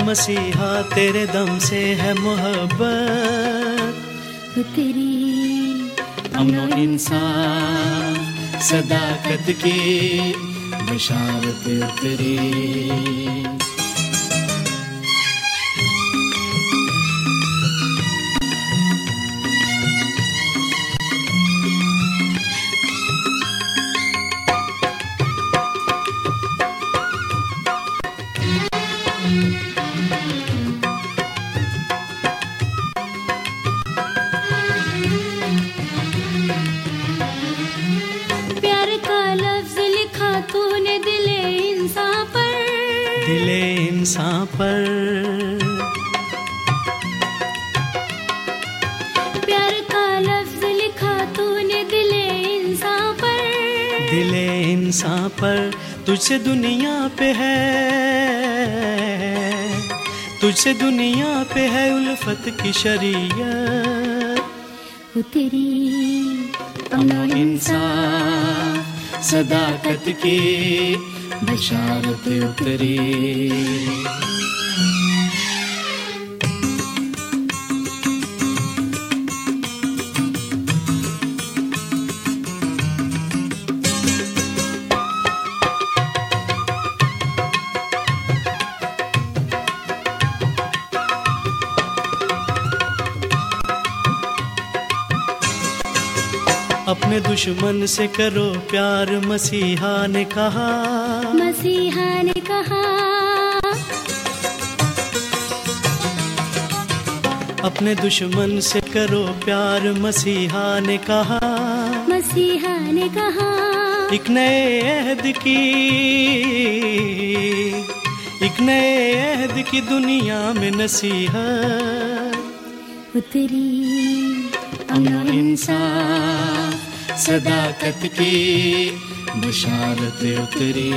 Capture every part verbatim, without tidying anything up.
मसीहा तेरे दम से है मोहब्बत, तेरी अमनो इंसाफ सदाकत की बशारत उतरी। प्यार का लफ्ज लिखा तूने दिले इंसान पर, दिले इंसान पर। प्यार का लफ्ज लिखा तूने दिले इंसान पर, दिले इंसान पर। तुझसे दुनिया पे है, तुझसे दुनिया पे है उल्फत की शरीयत, तेरी अमनो इंसाफ सदाकत की बशारत उतरी। अपने दुश्मन से करो प्यार मसीहा ने कहा, मसीहा ने कहा। अपने दुश्मन से करो प्यार मसीहा ने कहा, मसीहा ने कहा। एक नए अहद की, एक नए अहद की दुनिया में नसीहत, तेरी अमनो इंसाफ सदाकत की बशारत उतरी।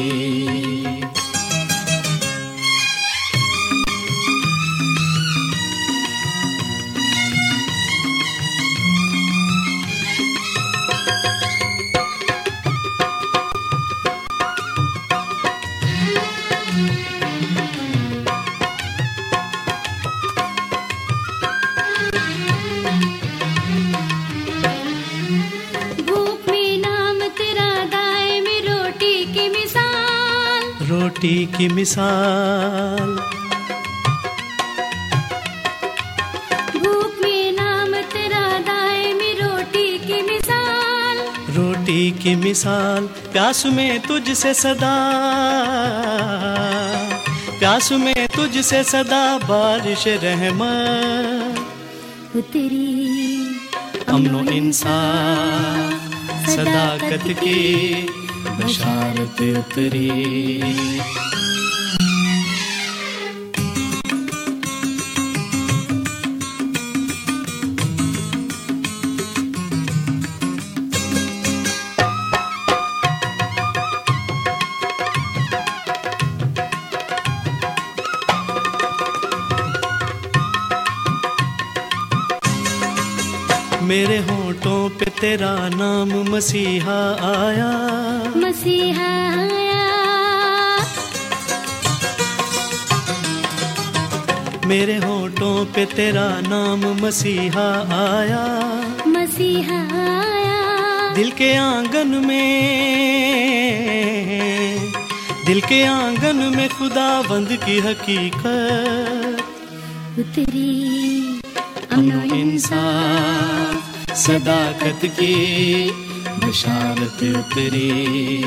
रोटी की मिसाल, भूख में नाम तेरा दायमी रोटी की मिसाल, रोटी की मिसाल। प्यास में तुझसे सदा, प्यास में तुझसे सदा बारिश रहमत, तेरी अमनो इंसाफ सदाकत की बशारत उतरी। मेरे होठों पे तेरा नाम मसीहा आया, मसीहा आया। मेरे होठों पे तेरा नाम मसीहा आया, मसीहा आया। दिल के आंगन में, दिल के आंगन में खुदावंद की हकीकत, तेरी अमनो इंसाफ सदाकत की बशारत उतरी।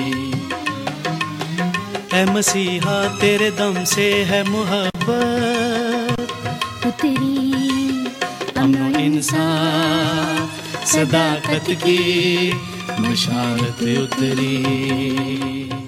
ऐ मसीहा तेरे दम से है मोहब्बत, तेरी अमनो इंसाफ सदाकत की बशारत उतरी।